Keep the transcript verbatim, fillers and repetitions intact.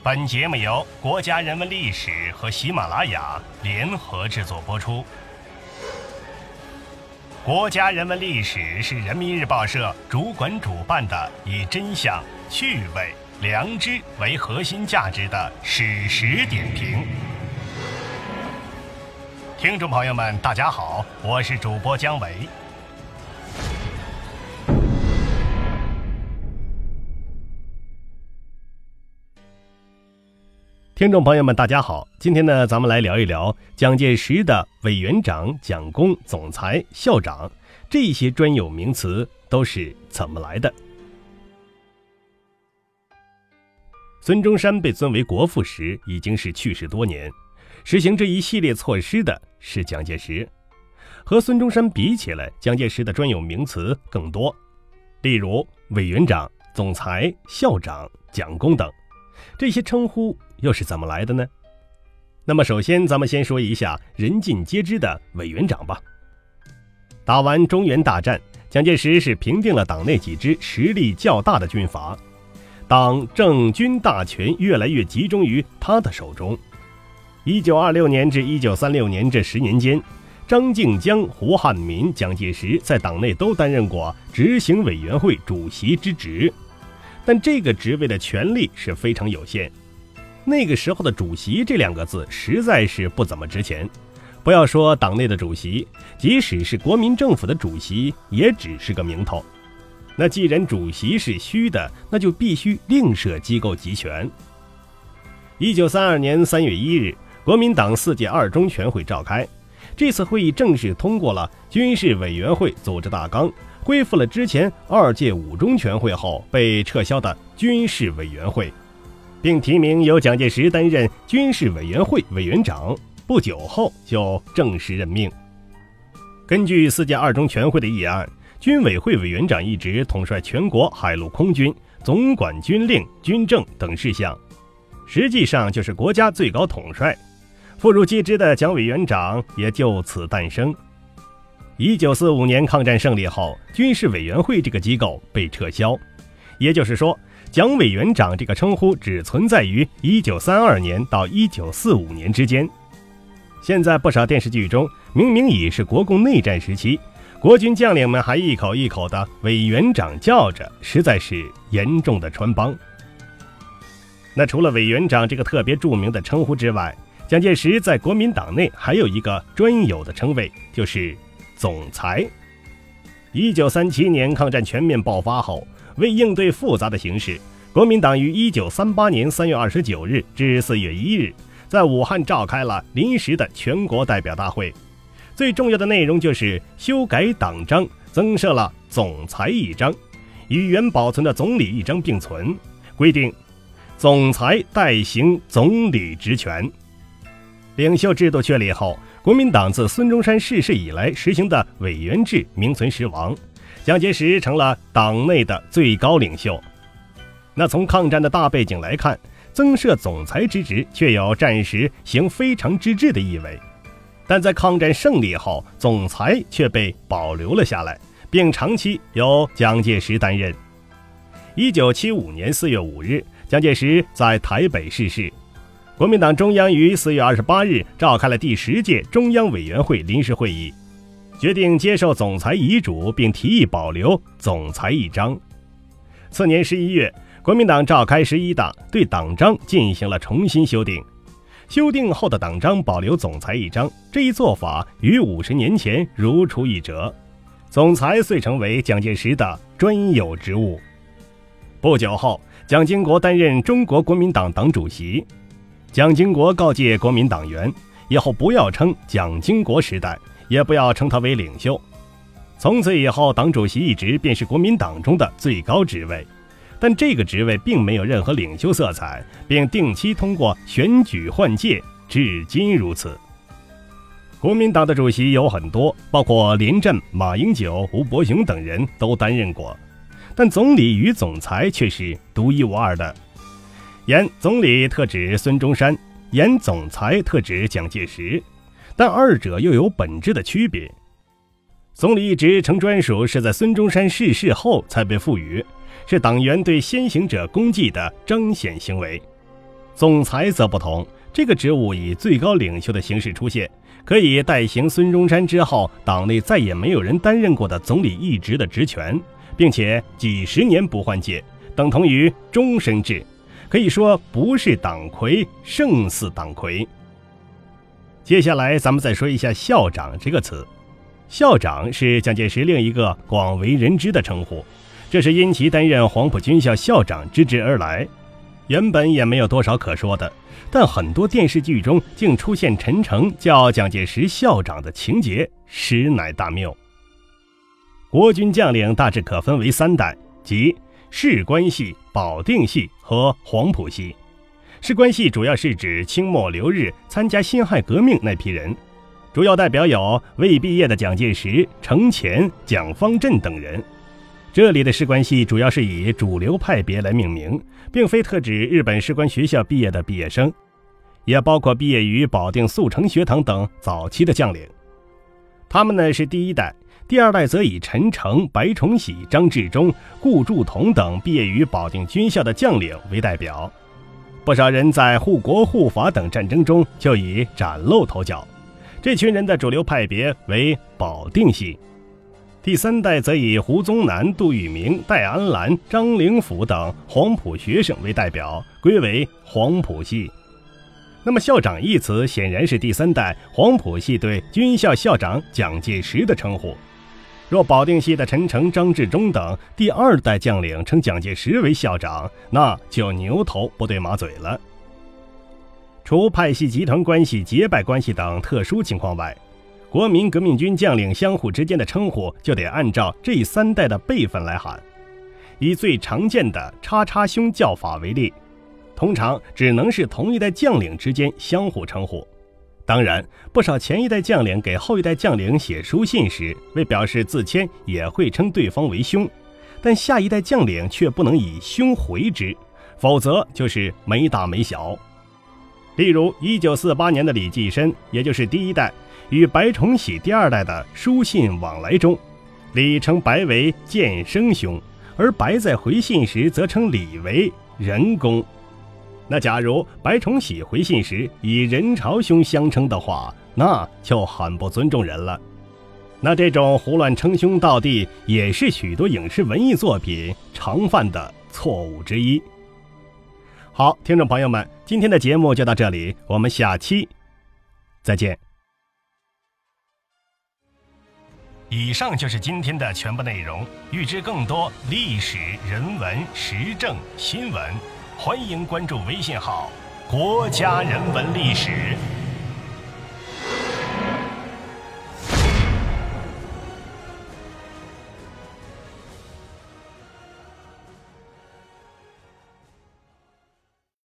本节目由国家人文历史和喜马拉雅联合制作播出。国家人文历史是人民日报社主管主办的以真相、趣味、良知为核心价值的史实点评。听众朋友们，大家好，我是主播姜维。听众朋友们，大家好，今天呢，咱们来聊一聊蒋介石的委员长、蒋公、总裁、校长这些专有名词都是怎么来的。孙中山被尊为国父时已经是去世多年，实行这一系列措施的是蒋介石。和孙中山比起来，蒋介石的专有名词更多，例如委员长、总裁、校长、蒋公等，这些称呼又是怎么来的呢？那么首先咱们先说一下人尽皆知的委员长吧。打完中原大战，蒋介石是平定了党内几支实力较大的军阀，党政军大权越来越集中于他的手中。一九二六年至一九三六年这十年间，张静江、胡汉民、蒋介石在党内都担任过执行委员会主席之职，但这个职位的权力是非常有限。那个时候的主席这两个字实在是不怎么值钱，不要说党内的主席，即使是国民政府的主席也只是个名头。那既然主席是虚的，那就必须另设机构集权。一九三二年三月一日，国民党四届二中全会召开，这次会议正式通过了军事委员会组织大纲，恢复了之前二届五中全会后被撤销的军事委员会，并提名由蒋介石担任军事委员会委员长，不久后就正式任命。根据四届二中全会的议案，军委会委员长一职统帅全国海陆空军，总管军令、军政等事项，实际上就是国家最高统帅。妇孺皆知的蒋委员长也就此诞生。一九四五年抗战胜利后，军事委员会这个机构被撤销，也就是说蒋委员长这个称呼只存在于一九三二年到一九四五年之间。现在不少电视剧中明明已是国共内战时期，国军将领们还一口一口的委员长叫着，实在是严重的穿帮。那除了委员长这个特别著名的称呼之外，蒋介石在国民党内还有一个专有的称谓，就是总裁。一九三七年抗战全面爆发后，为应对复杂的形势，国民党于一九三八年三月二十九日至四月一日在武汉召开了临时的全国代表大会。最重要的内容就是修改党章，增设了总裁一章，与原保存的总理一章并存，规定总裁代行总理职权。领袖制度确立后，国民党自孙中山逝世以来实行的委员制名存实亡，蒋介石成了党内的最高领袖。那从抗战的大背景来看，增设总裁之职却有战时行非常之治的意味，但在抗战胜利后，总裁却被保留了下来，并长期由蒋介石担任。一九七五年四月五日，蒋介石在台北逝世。国民党中央于四月二十八日召开了第十届中央委员会临时会议，决定接受总裁遗嘱，并提议保留总裁一章。次年十一月，国民党召开十一大，对党章进行了重新修订。修订后的党章保留总裁一章，这一做法与五十年前如出一辙，总裁遂成为蒋介石的专有职务。不久后，蒋经国担任中国国民党党主席。蒋经国告诫国民党员，以后不要称蒋经国时代，也不要称他为领袖。从此以后，党主席一职便是国民党中的最高职位，但这个职位并没有任何领袖色彩，并定期通过选举换届，至今如此。国民党的主席有很多，包括连战、马英九、吴伯雄等人都担任过，但总理与总裁却是独一无二的。言总理特指孙中山，言总裁特指蒋介石，但二者又有本质的区别。总理一职成专属是在孙中山逝世后才被赋予，是党员对先行者功绩的彰显行为。 总裁则不同，这个职务以最高领袖的形式出现，可以代行孙中山之后党内再也没有人担任过的总理一职的职权，并且几十年不换届，等同于终身制，可以说不是党魁胜似党魁。接下来咱们再说一下校长这个词。校长是蒋介石另一个广为人知的称呼，这是因其担任黄埔军校校长之职而来。原本也没有多少可说的，但很多电视剧中竟出现陈诚叫蒋介石校长的情节，实乃大谬。国军将领大致可分为三代，即士官系、保定系和黄埔系。士官系主要是指清末留日参加辛亥革命那批人，主要代表有未毕业的蒋介石、程潜、蒋方震等人。这里的士官系主要是以主流派别来命名，并非特指日本士官学校毕业的毕业生，也包括毕业于保定速成学堂等早期的将领。他们呢是第一代，第二代则以陈诚、白崇禧、张治中、顾祝同等毕业于保定军校的将领为代表。不少人在护国护法等战争中就已崭露头角，这群人的主流派别为保定系。第三代则以胡宗南、杜聿明、戴安澜、张灵甫等黄埔学生为代表，归为黄埔系。那么校长一词显然是第三代黄埔系对军校校长蒋介石的称呼。若保定系的陈诚、张治中等第二代将领称蒋介石为校长，那就牛头不对马嘴了。除派系集团关系、结拜关系等特殊情况外，国民革命军将领相互之间的称呼就得按照这三代的辈分来喊。以最常见的叉叉兄叫法为例，通常只能是同一代将领之间相互称呼。当然，不少前一代将领给后一代将领写书信时，为表示自谦，也会称对方为兄，但下一代将领却不能以兄回之，否则就是没大没小。例如一九四八年的李济深，也就是第一代，与白崇禧第二代的书信往来中，李称白为建生兄，而白在回信时则称李为仁公。那假如白崇禧回信时以任朝兄相称的话，那就很不尊重人了。那这种胡乱称兄道弟也是许多影视文艺作品常犯的错误之一。好，听众朋友们，今天的节目就到这里，我们下期再见。以上就是今天的全部内容，欲知更多历史、人文、时政、新闻，欢迎关注微信号国家人文历史。